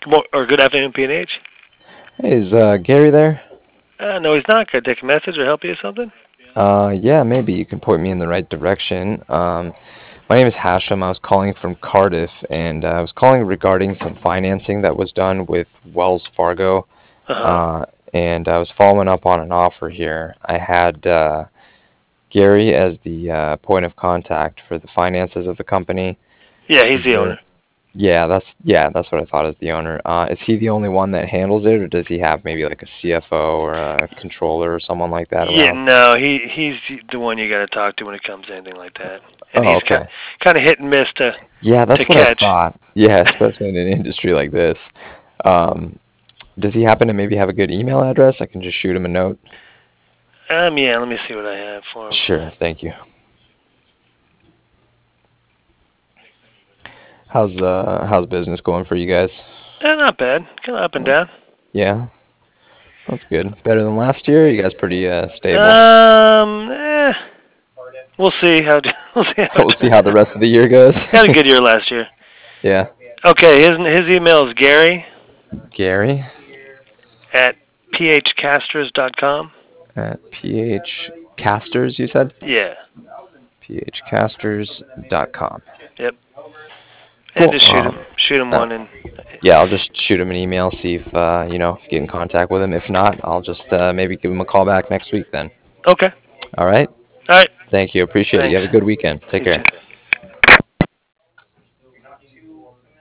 Or good afternoon, PNH. Hey, is Gary there? No, he's not. Can I take a message or help you with something? Yeah, maybe you can point me in the right direction. My name is Hashem. I was calling from Cardiff, and I was calling regarding some financing that was done with Wells Fargo, Uh huh. uh, and I was following up on an offer here. I had Gary as the point of contact for the finances of the company. Yeah, he's Is the there? owner. Yeah, that's what I thought as the owner. Is he the only one that handles it, or does he have maybe like a CFO or a controller or someone like that Yeah, around? no, he's the one you got to talk to when it comes to anything like that. And Oh, he's okay. kind of hit and miss Yeah, to that's what I catch. thought. Yeah, especially in an industry like this. Um, does he happen to maybe have a good email address? I can just shoot him a note. Yeah. Let me see what I have for him. Sure, thank you. How's business going for you guys? Not bad. Kind of up and Uh, down. Yeah, that's good. Better than last year? You guys pretty stable? Um, eh, we'll see how we'll see how We'll it see turns how the out. rest of the year goes. Had a good year last year. Yeah. Okay, his email is Gary Gary at phcasters.com. at PH Casters, you said? Yeah. phcasters.com. Yep. And Cool. just shoot him Uh, one and yeah, I'll just shoot him an email, see if if get in contact with him. If not, I'll just maybe give him a call back next week then. okay. All right. All right. Thank you. Appreciate it. You Thanks. have a good weekend. Take You too. care.